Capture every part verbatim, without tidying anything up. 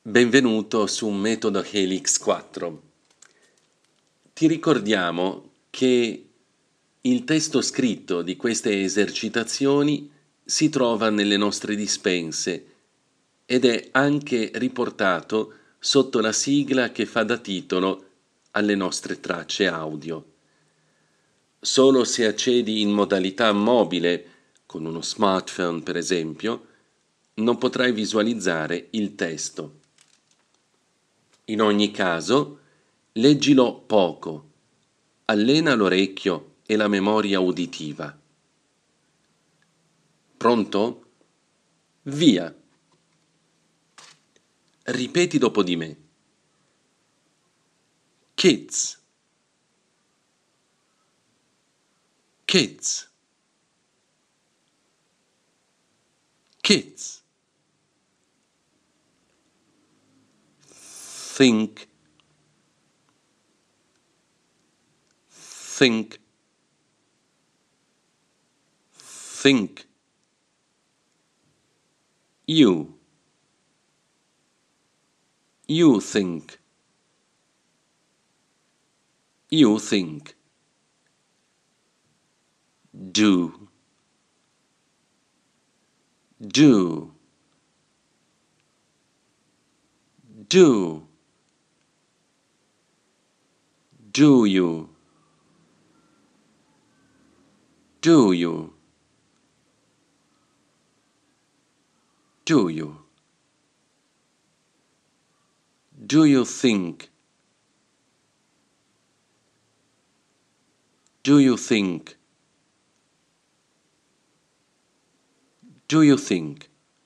Benvenuto su Metodo Helix quattro. Ti ricordiamo che il testo scritto di queste esercitazioni si trova nelle nostre dispense ed è anche riportato sotto la sigla che fa da titolo alle nostre tracce audio. Solo se accedi in modalità mobile, con uno smartphone per esempio, non potrai visualizzare il testo. In ogni caso, leggilo poco, allena l'orecchio e la memoria uditiva. Pronto? Via! Ripeti dopo di me. Kids. Kids. Kids. Think. Think. Think. You. You think. You think. Do. Do. Do. Do you? Do you? Do you? Do you think? Do you think? Do you think?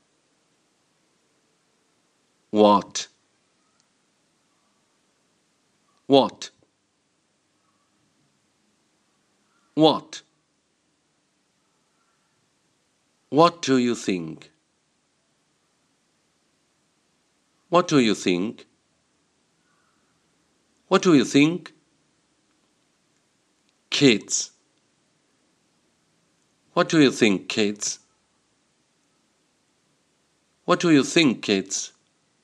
What? What? What? What do you think? What do you think? What do you think? Kids. What do you think, kids? What do you think, kids?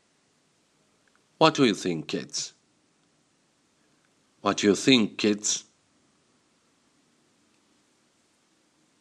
What do you think, kids? What do you think, kids?